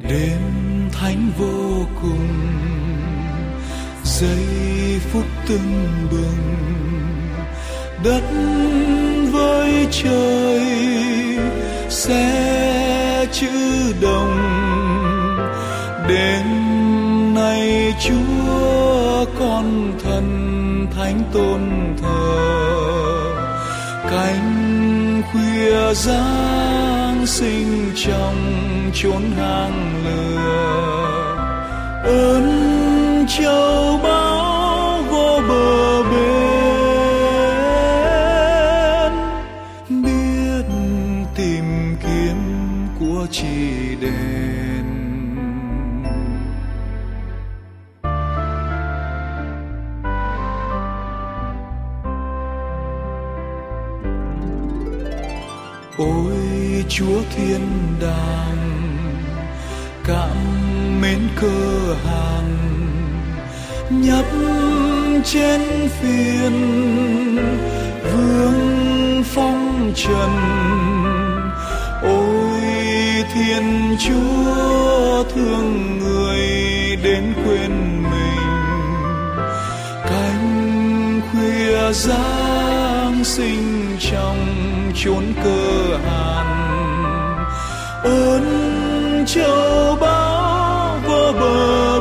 Đêm thánh vô cùng, giây phút tưng bừng, đất với trời sẽ chữ đồng. Đêm nay Chúa con thần thánh tôn thờ, cánh khuya giáng sinh trong chốn hang lửa. Ơn châu báu vô bờ bến, biết tìm kiếm của chỉ đền. Ôi Chúa thiên đàng, cảm mến cơ hàng, nhấp trên phiền vương phong trần. Ôi Thiên Chúa thương người đến quên mình, cánh khuya giáng sinh trong chốn cơ hàn. Ơn châu báu vô bờ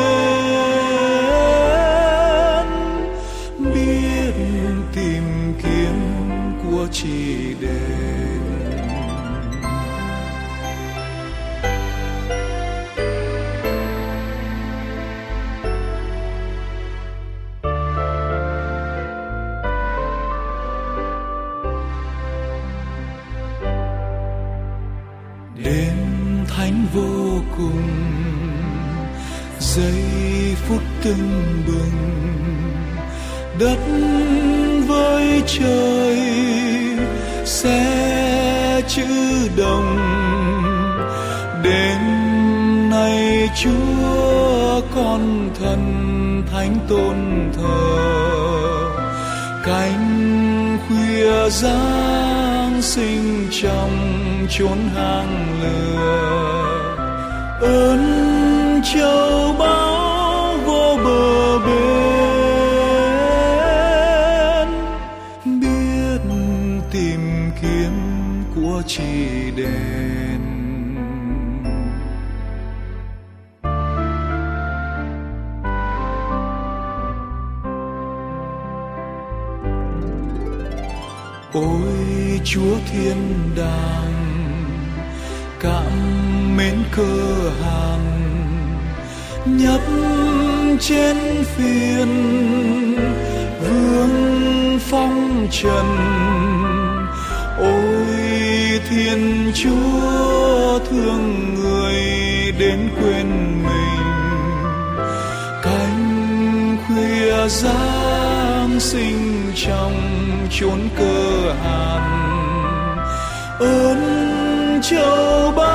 bến, biết tìm kiếm của chỉ đền. Đêm thánh vô cùng, giây phút tưng bừng, đất với trời sẽ chữ đồng. Đêm nay Chúa con thần thánh tôn thờ, cánh khuya giáng sinh trong chốn hang lửa. Ơn châu báu vô bờ bến, biết tìm kiếm của chỉ đền. Ôi Chúa thiên đàng, cảm mến cơ hàng, nhấp trên phiền vương phong trần. Ôi Thiên Chúa thương người đến quên mình, cánh khuya giáng sinh trong chốn cơ hàn. Ơn châu báu